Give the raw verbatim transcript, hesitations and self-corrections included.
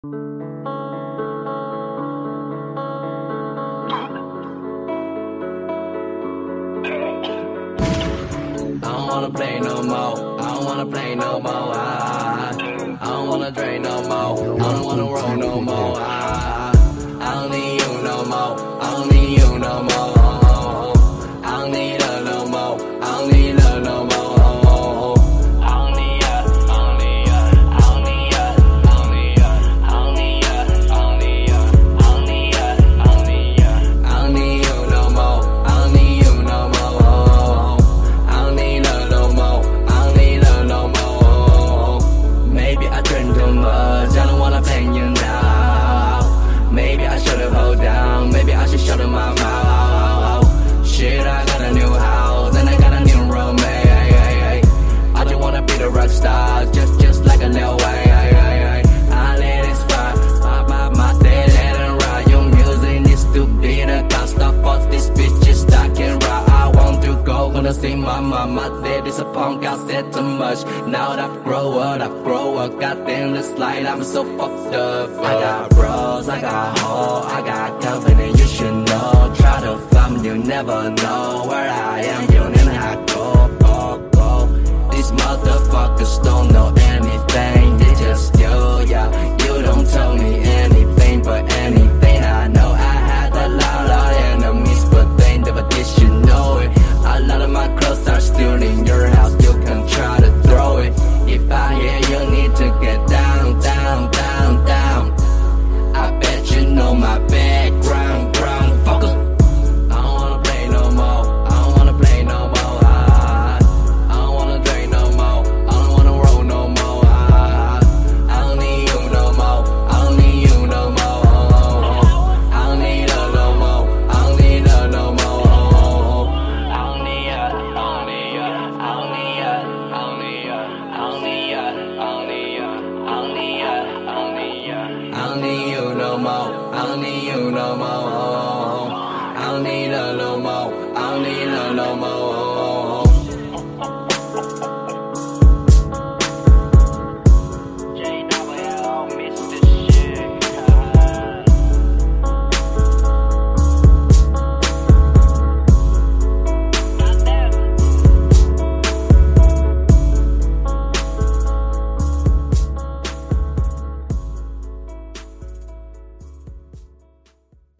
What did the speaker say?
I don't wanna play no more. I don't wanna play no more. I, I don't wanna drink no more. I don't wanna roll no more. I, I don't need you no more. I don't need you no more. I don't need her no more. I don't need her no more. I don't need her. I don't need her. I don't need her. I don't need her. I don't need her. I don't need her. I don't need her. I don't need her. I don't need you no more. I don't need you no more. Maybe I drink too much, I don't wanna play you now. Maybe I should've hold down, maybe I should shut my mouth. Shit, I got a new house, and I got a new roommate. I just wanna be the rock star, just, just like a Lil Wayne. I let it spark, my, my, my day, let it ride. Your music needs to be the constant. Fuck this bitch, just stuck and rock. I want to go, gonna see my mama. Said it's a punk, I said too much. Now that I've grown up, I've grown up. Goddamn, this light, I'm so fucked up. I got bros, I got hoes, I got company, you should know. Try to find me, you never know where I am. You need to go, go, go. These motherfuckers don't know anything, they just you, yeah. You don't tell me anything, but anything I know. I had a lot of enemies, but they never did, you know it. A lot of my clothes are still in your house, you can try to throw it. If I hear you need to get down, down, down, down, I bet you know my background, ground, fucker. I don't wanna play no more, I don't wanna play no more. I, I don't wanna drink no more, I don't wanna roll no more. I, I don't need you no more, I don't need you no more. I don't need her no more, I don't need her no more. I don't need you no more. I don't need you no more.